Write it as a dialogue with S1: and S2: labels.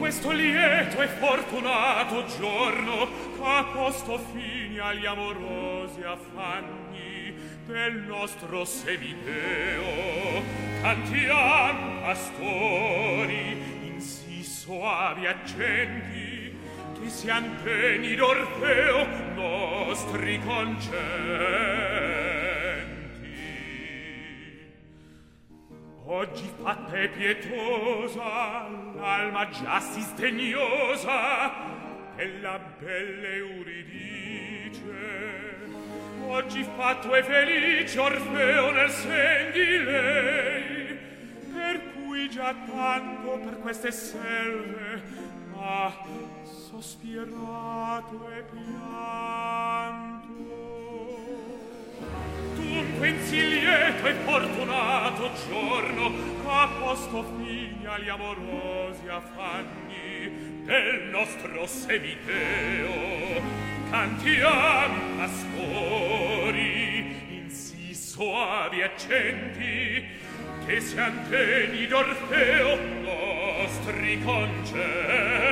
S1: questo lieto e fortunato giorno ha posto fine agli amorosi affanni del nostro semideo. Cantiam, pastori, in sì soavi accenti, che sian degni d'Orfeo nostri concenti. Oggi fatta e pietosa l'alma già si sdegnosa della bella Euridice. Oggi fatto e felice Orfeo nel sen di lei, per cui già tanto per queste selve ha sospirato e pianto. Dunque in sì lieto e fortunato giorno ha posto fine agli amorosi affanni del nostro semideo. Cantiam, pastori, in sì soavi accenti, che sian degni d'Orfeo nostri concenti.